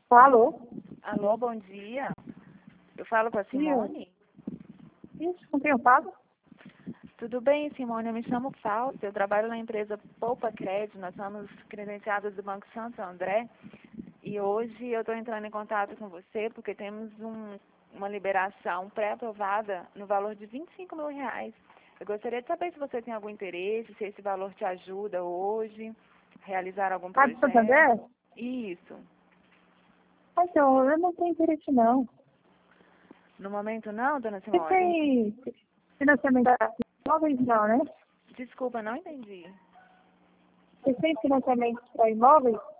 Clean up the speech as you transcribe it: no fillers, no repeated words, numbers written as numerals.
Alô? Alô, bom dia. Eu falo com a Simone? Isso, com quem eu falo? Tudo bem, Simone? Eu me chamo Fausto. Eu trabalho na empresa Poupa Crédito. Nós somos credenciados do Banco Santo André. E hoje eu estou entrando em contato com você porque temos uma liberação pré-aprovada no valor de R$ 25.000. Eu gostaria de saber se você tem algum interesse, se esse valor te ajuda hoje, realizar algum Ah, de projeto. Santander? Isso. Então, eu não tenho interesse, não. No momento não, dona Você Simone? tem financiamento para imóveis, não, né? Desculpa, não entendi. Você tem financiamento para imóveis?